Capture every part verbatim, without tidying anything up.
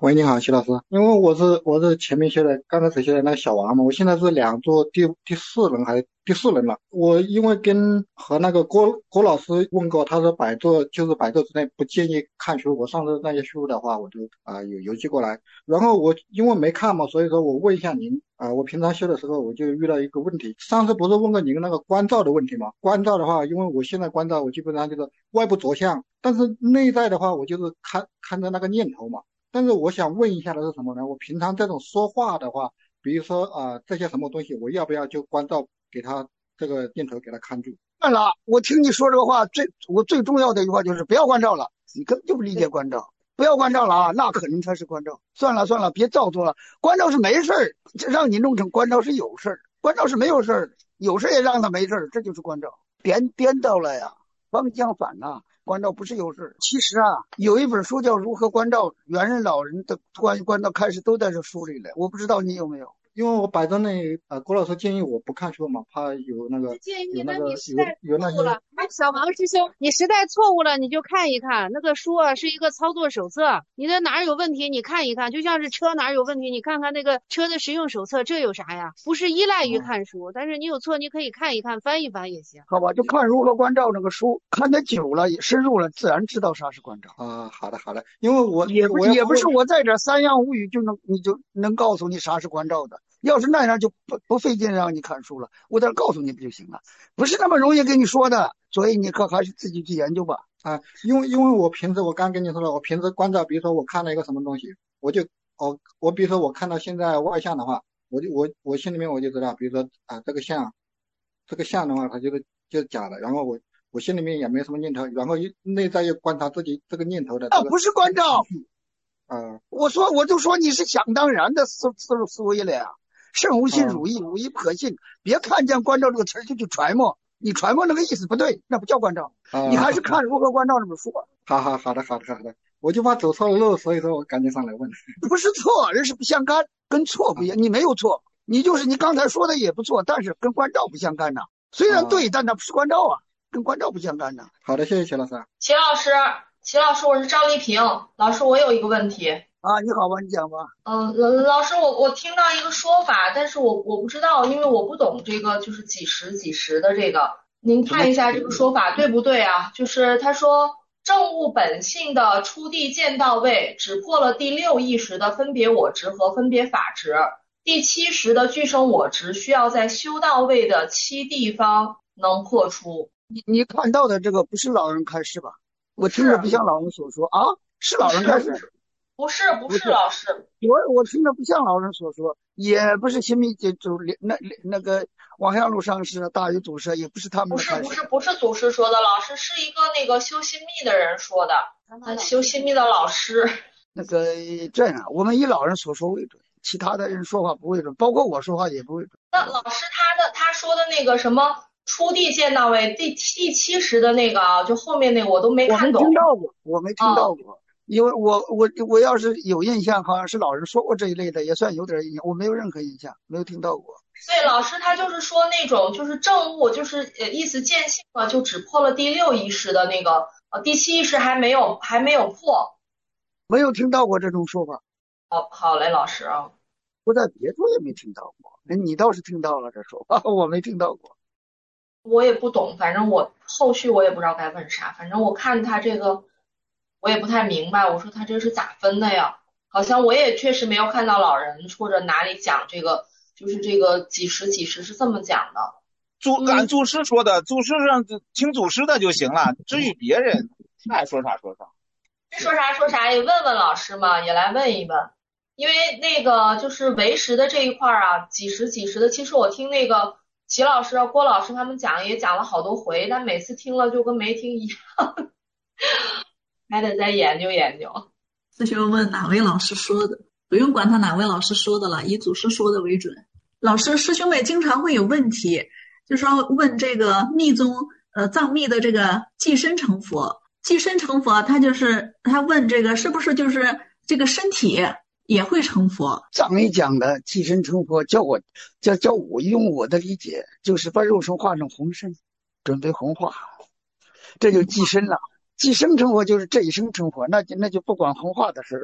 喂，你好，徐老师。因为我是我是前面学的，刚开始学的那个小王嘛，我现在是两座第第四轮还是第四轮了。我因为跟和那个郭郭老师问过，他说百座就是百座之内不建议看书。我上次那些书的话，我就啊、有邮寄过来。然后我因为没看嘛，所以说我问一下您啊、我平常修的时候我就遇到一个问题。上次不是问过您那个关照的问题吗？关照的话，因为我现在关照我基本上就是外部着相，但是内在的话，我就是看看着那个念头嘛。但是我想问一下的是什么呢？我平常这种说话的话，比如说啊、呃这些什么东西，我要不要就关照给他这个念头给他看住？ 算了，我听你说这个话，最我最重要的一句话就是不要关照了，你根本就不理解关照，不要关照了啊，那肯定才是关照。算了算了，别造作了，关照是没事儿，让你弄成关照是有事儿，关照是没有事儿，有事儿也让他没事儿，这就是关照，颠颠倒了呀，方向反了。关照不是有事。其实啊，有一本书叫《如何关照》，元任老人的关于关照开始都在这书里了，我不知道你有没有。 因为我摆在那里，呃，郭老师建议我不看书嘛，怕有那个建议你， 有那个那你时有代有那些错误了。哎，小王师兄，你时代错误了，你就看一看那个书啊，是一个操作手册，你的哪儿有问题，你看一看，就像是车哪儿有问题，你看看那个车的使用手册，这有啥呀？不是依赖于啊看书，但是你有错，你可以看一看，翻一翻也行。 好吧，就看如何关照那个书，看得久了也深入了，自然知道啥是关照。 啊，好的好的，因为我也不我要也不是我在这三样无语就能你就能告诉你啥是关照的。要是那样就不不费劲让你看书了，我在这告诉你不就行了？不是那么容易跟你说的，所以你可还是自己去研究吧。 啊，因为因为我平时我刚跟你说了，我平时关照，比如说我看了一个什么东西，我就哦，我比如说我看到现在外向的话，我就我我心里面我就知道，比如说啊这个像这个像的话，它就是就是假的，然后我我心里面也没什么念头，然后一内在又观察自己这个念头的这个那不是关照， 啊我说我就说你是想当然的思思路思维了呀。圣无信， 啊汝亦汝亦不可信。别看见关照这个词儿就去揣摩，你揣摩那个意思不对，那不叫关照。你还是啊， 看如何关照这本书吧。 好好好的好的好的，我就怕走错了路，所以说我赶紧上来问。 不是错，人是不相干，跟错不一样。你没有错，你就是你刚才说的也不错，但是跟关照不相干呐。虽然啊， 对，但那不是关照啊，跟关照不相干呐。 好的，谢谢齐老师。 齐老师，齐老师，我是赵丽萍。老师，我有一个问题。 啊，你好吧，你讲吧。 嗯，老老师，我我听到一个说法，但是我我不知道，因为我不懂这个就是几十几十的这个，您什么看一下这个说法对不对啊？就是他说正悟本性的出地见到位，只破了第六意识的分别我执和分别法执，第七识的具生我执需要在修到位的七地方能破除。 你你看到的这个不是老人开示吧？我听是着不像老人所说啊，是老人开示。 不是不是不是， 老师， 我我听着不像老人所说，也不是新密就就那那个王香路上师、大禹祖师，也不是他们不是的开始。 不是不是祖师说的，老师是一个那个修心密的人说的，呃修心密的老师。 那个这样，我们以老人所说为准，其他的人说话不为准，包括我说话也不为准。 那老师他的他说的那个什么出地见到位第第七十的那个啊，就后面那个我都没我没看懂。 听到过，我没听到啊， 过，因为我我我要是有印象，好像是老人说过这一类的，也算有点印象。我没有任何印象，没有听到过。 对，老师他就是说那种就是正悟，就是呃意思见性了，就只破了第六意识的那个，呃第七意识还没有还没有破。 没有听到过这种说法， 好，好嘞，老师啊。 我在别处也没听到过。你倒是听到了这说法，我没听到过。 我也不懂，反正我后续我也不知道该问啥，反正我看他这个我也不太明白，我说他这是咋分的呀？好像我也确实没有看到老人或者哪里讲这个，就是这个几十几十是这么讲的。 祖按嗯， 祖师说的，祖师上听祖师的就行了，至于别人爱说啥说啥。 说啥说啥也问问老师嘛，也来问一问，因为那个就是唯识的这一块啊，几十几十的，其实我听那个齐老师啊、郭老师他们讲也讲了好多回，但每次听了就跟没听一样，还得再研究研究。 师兄问哪位老师说的，不用管他哪位老师说的了，以祖师说的为准。老师，师兄妹经常会有问题，就说问这个密宗呃藏密的这个寄身成佛，寄身成佛，他就是他问这个是不是就是这个身体也会成佛？ 藏密讲的寄身成佛，叫我叫叫我用我的理解，就是把肉身化成红身，准备红化，这就寄身了。寄生成佛就是这一生成佛，那就那就不管红化的事了。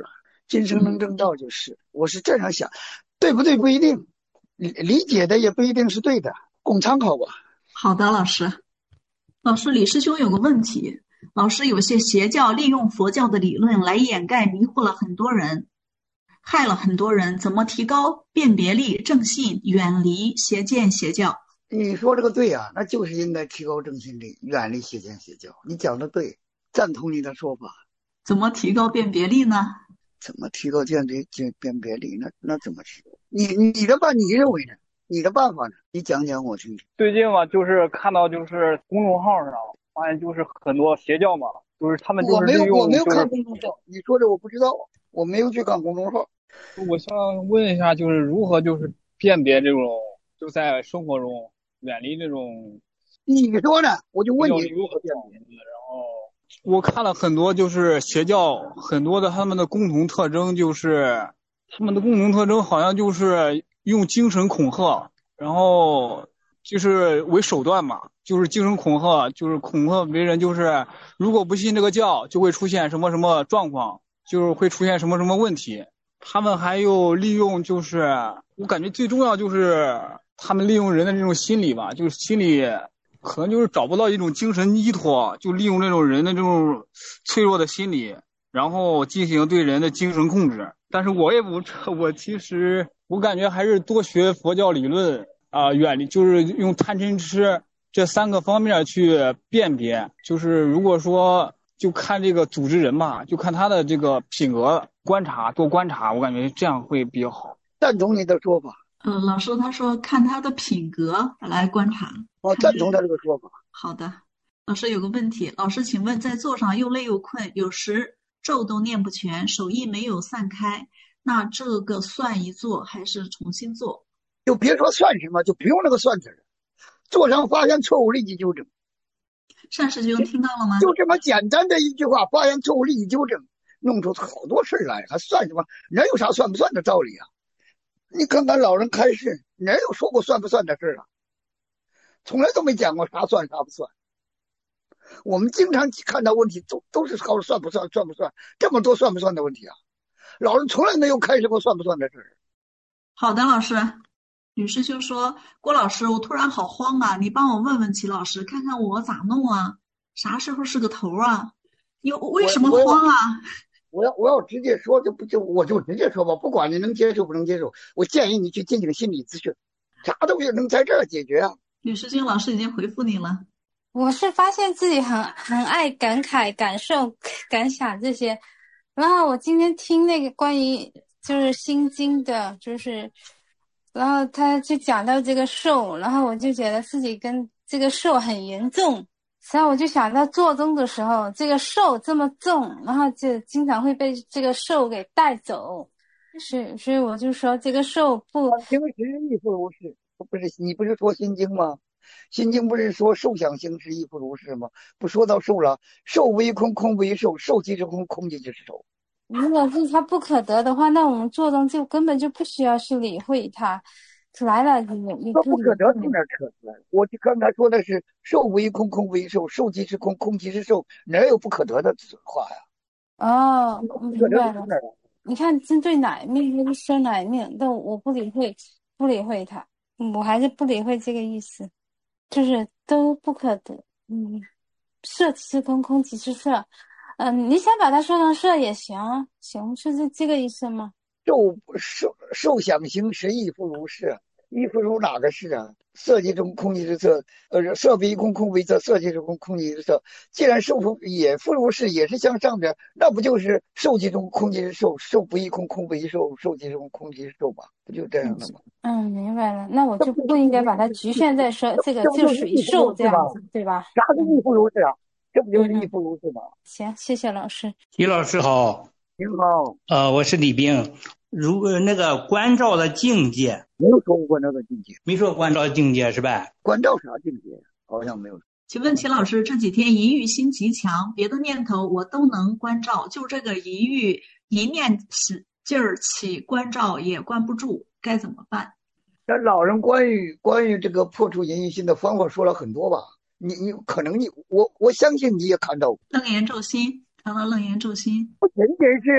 今生能证道就是，我是这样想，对不对不一定，理理解的也不一定是对的，供参考吧。 好的，老师。老师，李师兄有个问题，老师，有些邪教利用佛教的理论来掩盖迷惑了很多人，害了很多人，怎么提高辨别力、正信，远离邪见邪教？ 你说这个对啊，那就是应该提高正信力，远离邪见邪教。你讲的对，赞同你的说法。 怎么提高辨别力呢？ 怎么提高辨别辨别力？那那怎么提高？你你的办，你认为呢？你的办法呢？你讲讲我听听。 最近嘛，就是看到就是公众号上发现就是很多邪教嘛，就是他们就是利用、就是、 我没有我没有看公众号，你说这我不知道，我没有去看公众号。 我想问一下，就是如何就是辨别这种就在生活中远离这种。 你说呢？我就问你如何辨别。然后我看了很多就是邪教，很多的他们的共同特征就是他们的共同特征好像就是用精神恐吓，然后就是为手段嘛，就是精神恐吓，就是恐吓别人，就是如果不信这个教就会出现什么什么状况，就是会出现什么什么问题。他们还有利用，就是我感觉最重要就是他们利用人的这种心理吧，就是心理可能就是找不到一种精神依托，就利用这种人的这种脆弱的心理，然后进行对人的精神控制。但是我也不，我其实我感觉还是多学佛教理论啊、呃，远离就是用贪嗔痴这三个方面去辨别。就是如果说就看这个组织人嘛，就看他的这个品格，观察多观察，我感觉这样会比较好。 赞同你的说法。 呃，老师他说看他的品格来观察。 我赞同他这个说法。 好的，老师有个问题，老师请问在座上又累又困，有时咒都念不全，手艺没有散开，那这个算一做还是重新做？ 就别说算什么，就不用那个算字了，做上发现错误立即纠正。 单师兄听到了吗？ 就这么简单的一句话，发现错误立即纠正，弄出好多事来，还算什么？哪有啥算不算的道理啊？你看看老人开示，哪有说过算不算的事啊？从来都没讲过啥算啥不算。我们经常看到问题都都是靠算不算算不算，这么多算不算的问题啊！老人从来没有开示过算不算的事。 好的，老师。女师兄说，郭老师，我突然好慌啊，你帮我问问齐老师，看看我咋弄啊？啥时候是个头啊？有为什么慌啊？ 我要我要直接说，就不就我就直接说吧，不管你能接受不能接受，我建议你去进行心理咨询，啥东西能在这儿解决啊？ 吕师兄老师已经回复你了。 我是发现自己很很爱感慨、感受、感想这些，然后我今天听那个关于就是心经的，就是然后他就讲到这个受，然后我就觉得自己跟这个受很严重，所以我就想到做宗的时候，这个受这么重，然后就经常会被这个受给带走，是，所以我就说这个受不。 行时亦复如是，不是你不是说心经吗？心经不是说受想行识亦复如是吗？不说到受了，受为空，空为受，受即是空，空即是受。 如果是它不可得的话，那我们做宗就根本就不需要去理会它，来了也也不可得从哪可得？我刚才说的是受为空，空为受，受即是空，空即是受，哪有不可得的话呀？ 哦，明白了。你看，针对哪一面就是说哪一面，但我不理会，不理会它，我还是不理会这个意思，就是都不可得。嗯，色即是空，空即是色。嗯，你想把它说成色也行啊，行，是这这个意思吗？ 受受受想行识亦复如是，亦复如哪个是啊？色即中空即是色，呃，色为空，空为色，色即是空，空即是色。既然受也复如是，也是向上边，那不就是受即中空即是受，受不异空，空不异受，受即中空即是受吗？不就这样的吗？ 嗯，明白了。那我就不应该把它局限在说这个就属于受这样子，对吧？ 啥是亦复如是啊？这不就是亦复如是吗？ 行，谢谢老师。 李老师好。 您好。 呃，我是李冰。如果那个关照的境界， 没有说过关照的境界， 没说关照境界是吧？ 关照啥境界？好像没有。 请问齐老师，这几天疑欲心极强，别的念头我都能关照，就这个疑欲一念使劲儿起关照也关不住，该怎么办？ 那老人关于关于这个破除淫欲心的方法说了很多吧？你你可能你我我相信你也看到过楞严咒心，看到楞严咒心， 不仅仅是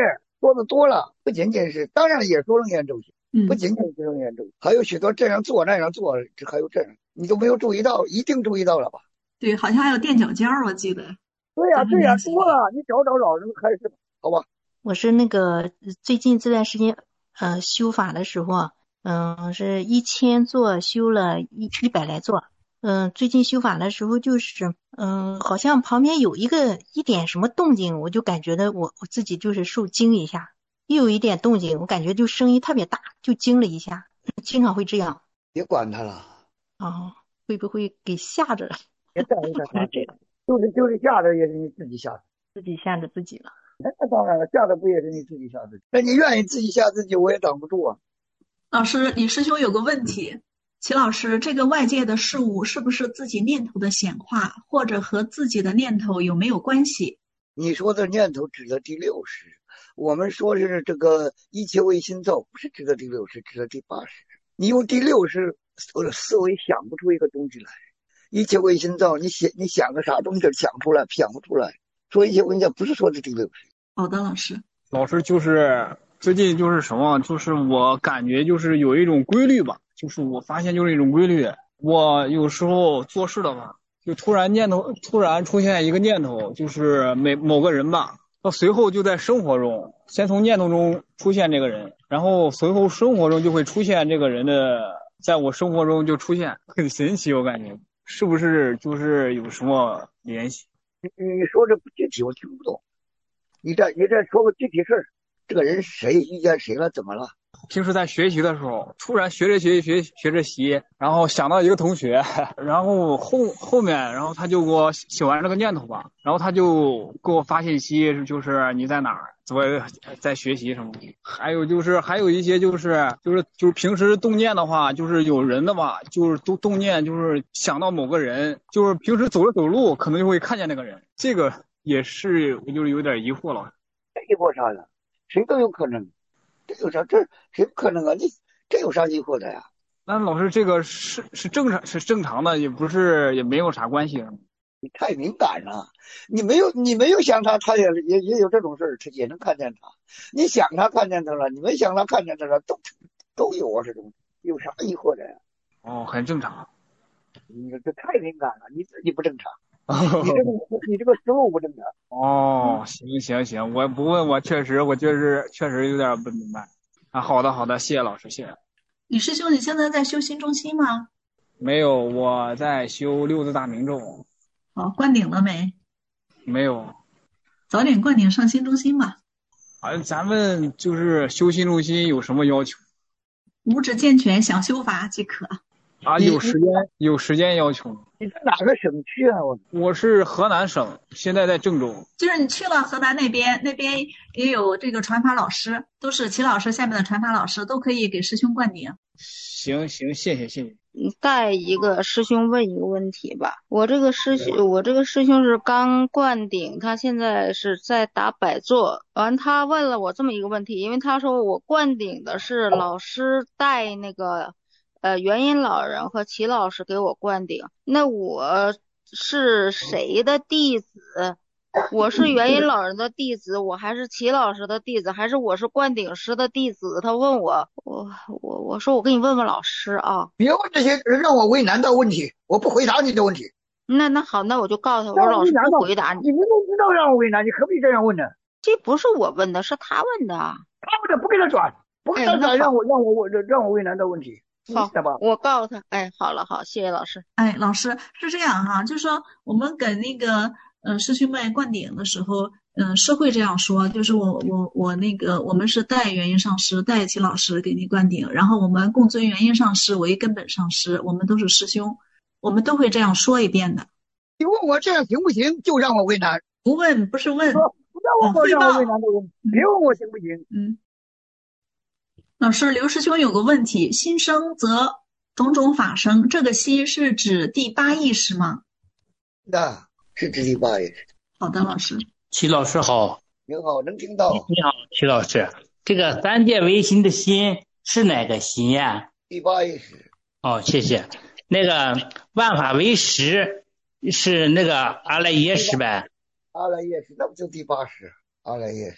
说的多了，不仅仅是，当然也说楞严咒行， 嗯， 不仅仅是楞严咒，还有许多这样做那样做，这还有这样，你都没有注意到，一定注意到了吧？ 对，好像还有垫脚尖儿，我记得。 对呀、啊，对呀、啊，多了，你找找找，人开始，好吧？ 我是那个最近这段时间，呃，修法的时候，嗯、呃，是一千座修了一一百来座。嗯，最近修法的时候就是，嗯，好像旁边有一个一点什么动静，我就感觉到我我自己就是受惊一下，又有一点动静，我感觉就声音特别大，就惊了一下，经常会这样。 别管他了。 哦，会不会给吓着了？ 别在意他，就是就是吓着也是你自己吓的， 自己吓着自己了。 那当然了，吓的不也是你自己吓自己？那你愿意自己吓自己，我也挡不住啊。 老师，李师兄有个问题。齐老师，这个外界的事物是不是自己念头的显化，或者和自己的念头有没有关系？ 你说的念头指的第六识，我们说是这个一切为心造，不是指的第六识，指的第八识。你用第六识思维想不出一个东西来，一切为心造，你想你想个啥东西想出来，想不出来。说一切为心造不是说的第六识。 好的，老师。 老师就是最近就是什么，就是我感觉就是有一种规律吧。就是我发现就是一种规律，我有时候做事的话，就突然念头突然出现一个念头，就是每某个人吧，到随后就在生活中，先从念头中出现这个人，然后随后生活中就会出现这个人的，在我生活中就出现，很神奇，我感觉是不是就是有什么联系？ 你你说这不具体，我听不懂。你这你这说个具体事儿，这个人谁遇见谁了，怎么了？ 平时在学习的时候，突然学着学习学学着习，然后想到一个同学，然后后后面，然后他就给我写完这个念头吧，然后他就给我发信息，就是你在哪儿，怎么在学习什么的。还有就是还有一些就是就是就是平时动念的话，就是有人的吧，就是动动念就是想到某个人，就是平时走着走路可能就会看见那个人，这个也是我就是有点疑惑了。 疑惑啥呀？谁都有可能。这有啥？这谁不可能啊？你这有啥疑惑的呀？ 那老师，这个是是正常是正常的，也不是也没有啥关系。 你太敏感了，你没有你没有想他，他也也也有这种事儿，他也能看见他。你想他看见他了，你没想他看见他了，都都有啊，这种有啥疑惑的呀？ 哦，很正常。 你这太敏感了，你自己不正常。你这个你这个思路不正常。 哦，行行行，我不问，我确实我确实确实有点不明白啊。好的好的，谢谢老师，谢谢。 李师兄，你现在在修心中心吗？ 没有，我在修六字大明咒。 哦，灌顶了没？ 没有。 早点灌顶上心中心吧。 啊，咱们就是修心中心有什么要求？ 五指健全，想修法即可。 啊，有时间有时间要求。 你在哪个省区啊？我我是河南省，现在在郑州。 就是你去了河南那边，那边也有这个传法老师，都是齐老师下面的传法老师，都可以给师兄灌顶。 行行，谢谢谢谢。 带一个师兄问一个问题吧。我这个师兄，我这个师兄是刚灌顶，他现在是在打摆坐。完，他问了我这么一个问题，因为他说我灌顶的是老师带那个。呃，元音老人和齐老师给我灌顶，那我是谁的弟子？我是元音老人的弟子，我还是齐老师的弟子，还是我是灌顶师的弟子？他问我，我我我说我给你问问老师啊。 别问这些让我为难的问题，我不回答你的问题。 那那好，那我就告诉他，我说老师不回答你。 你明明知道让我为难，你可不可以这样问呢？ 这不是我问的，是他问的。 他问的不给他转，不给他转，让我让我让我为难的问题。 好，我告诉他。哎，好了，好，谢谢老师。 哎，老师是这样哈，就是说我们给那个呃师兄妹灌顶的时候，嗯、呃，是会这样说，就是我我我那个我们是代元音上师，代齐老师给你灌顶，然后我们共尊元音上师为根本上师，我们都是师兄，我们都会这样说一遍的。 你问我这样行不行，就让我为难。 不问，不是问， 不要问我让我为难的问题，别问我行不行。 嗯。老师，刘师兄有个问题，心生则种种法生，这个心是指第八意识吗？ 那是指第八意识。 好的，老师。 齐老师好。 你好，能听到。 你好，齐老师。这个三界唯心的心是哪个心呀？ 第八意识。 哦，谢谢。那个万法唯识是那个阿赖耶识呗？ 阿赖耶识，那不就第八识？阿赖耶识。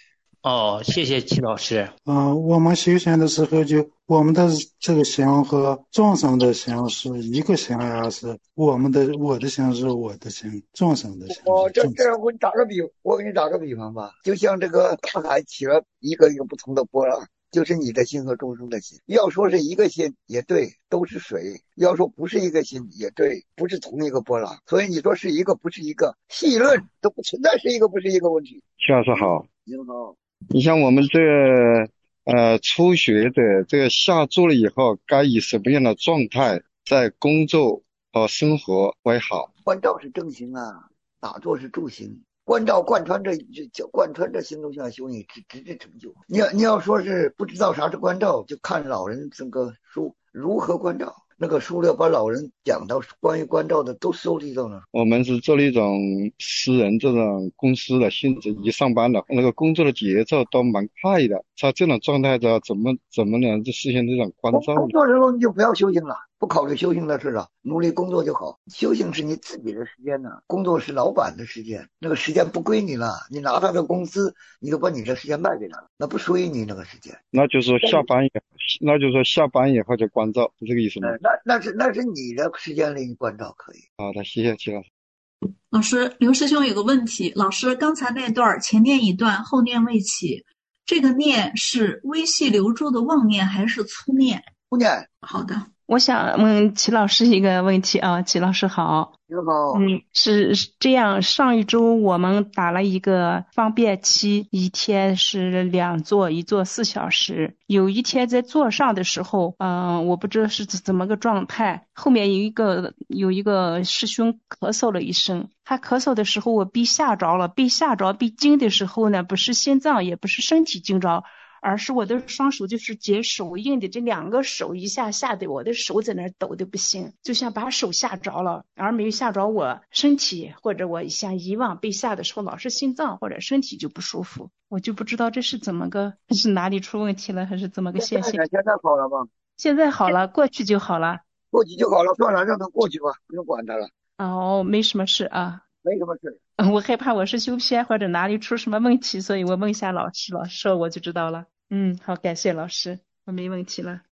哦，谢谢齐老师。 嗯、呃，我们修行的时候就我们的这个心和众生的心是一个心呀，是我们的我的心是我的心，众生的心我这是众生。 这我给你打个比，我给你打个比方吧，就像这个大海起了一个一个不同的波浪，就是你的心和众生的心。要说是一个心也对，都是水；要说不是一个心也对，不是同一个波浪。所以你说是一个不是一个，细论都不存在是一个不是一个问题。 齐老师好。 您好。 你像我们这个呃初学的这个下注了以后，该以什么样的状态在工作和生活为好？ 关照是正行啊，打坐是助行。关照贯穿着就贯穿着行动向修，你直直至成就。你要你要说是不知道啥是关照，就看老人这个书如何关照。那个书里把老人讲到关于关照的都收集到了。 我们是做了一种私人这种公司的性质，一上班的那个工作的节奏都蛮快的，在这种状态下怎么怎么能实现这种关照呢？ 工作时候你就不要修行了，不考虑修行的事了，努力工作就好。修行是你自己的时间呢，工作是老板的时间，那个时间不归你了，你拿他的工资，你就把你的时间卖给他了，那不属于你那个时间。 那就是说下班以后，那就是说下班以后就关照，是这个意思吗？ 呃、那那是那是你的时间里你关照可以。 好的，谢谢齐老师。 老师，刘师兄有个问题，老师刚才那段前念一段，后念未起，这个念是微细流注的妄念还是粗念？ 粗念。 好的。 我想问齐老师一个问题啊，齐老师好。 你好。 嗯，是这样，上一周我们打了一个方便期，一天是两坐，一坐四小时。有一天在坐上的时候，嗯，我不知道是怎么个状态，后面有一个有一个师兄咳嗽了一声，他咳嗽的时候我被吓着了，被吓着被惊的时候呢，不是心脏也不是身体惊着，而是我的双手就是解手印的这两个手一下吓得我的手在那抖的不行，就像把手吓着了，而没有吓着我身体，或者我像以往被吓的时候老是心脏或者身体就不舒服，我就不知道这是怎么个是哪里出问题了，还是怎么个现象。 现在好了吗？ 现在好了，过去就好了。 过去就好了，算了，让它过去吧，不用管它了。 哦，没什么事啊。 没什么事。 我害怕我是修偏或者哪里出什么问题，所以我问一下老师，老师说我就知道了。嗯，好，感谢老师，我没问题了。